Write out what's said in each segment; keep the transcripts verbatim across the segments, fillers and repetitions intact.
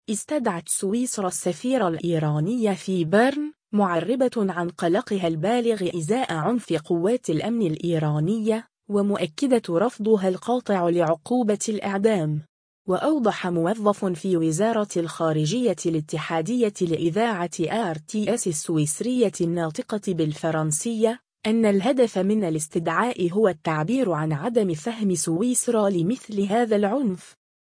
استدعت سويسرا السفير الإيراني في بيرن معربة عن قلقها البالغ إزاء عنف قوات الأمن الإيرانية ومؤكدة رفضها القاطع لعقوبة الإعدام. وأوضح موظف في وزارة الخارجية الاتحادية لإذاعة آر تي إس السويسرية الناطقة بالفرنسية أن الهدف من الاستدعاء هو التعبير عن عدم فهم سويسرا لمثل هذا العنف.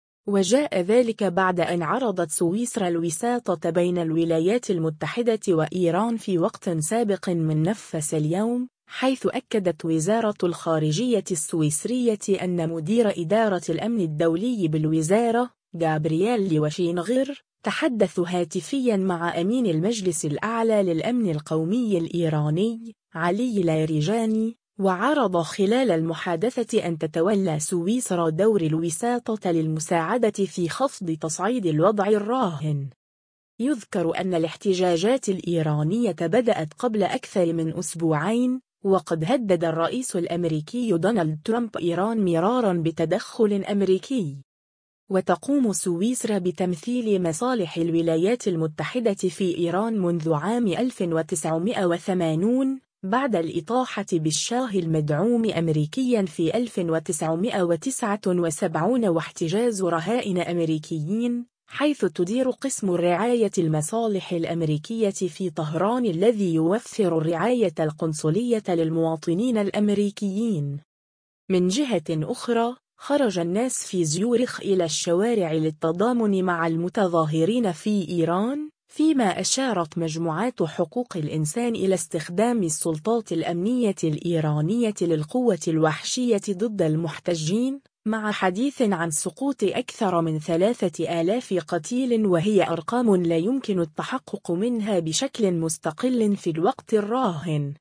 وجاء ذلك بعد أن عرضت سويسرا الوساطة بين الولايات المتحدة وإيران في وقت سابق من نفس اليوم، حيث أكدت وزارة الخارجية السويسرية أن مدير إدارة الأمن الدولي بالوزارة غابرييل لوشينغر تحدث هاتفيا مع أمين المجلس الأعلى للأمن القومي الإيراني علي لايريجاني، وعرض خلال المحادثة أن تتولى سويسرا دور الوساطة للمساعدة في خفض تصعيد الوضع الراهن. يذكر أن الاحتجاجات الإيرانية بدأت قبل أكثر من أسبوعين، وقد هدد الرئيس الأمريكي دونالد ترامب إيران مراراً بتدخل أمريكي. وتقوم سويسرا بتمثيل مصالح الولايات المتحدة في إيران منذ عام ألف وتسعمائة وثمانين بعد الإطاحة بالشاه المدعوم أمريكياً في ألف وتسعمائة وتسعة وسبعين واحتجاز رهائن أمريكيين، حيث تدير قسم الرعاية المصالح الأمريكية في طهران الذي يوفر الرعاية القنصلية للمواطنين الأمريكيين. من جهة أخرى، خرج الناس في زيورخ إلى الشوارع للتضامن مع المتظاهرين في إيران، فيما أشارت مجموعات حقوق الإنسان إلى استخدام السلطات الأمنية الإيرانية للقوة الوحشية ضد المحتجين، مع حديث عن سقوط أكثر من ثلاثة آلاف قتيل، وهي أرقام لا يمكن التحقق منها بشكل مستقل في الوقت الراهن.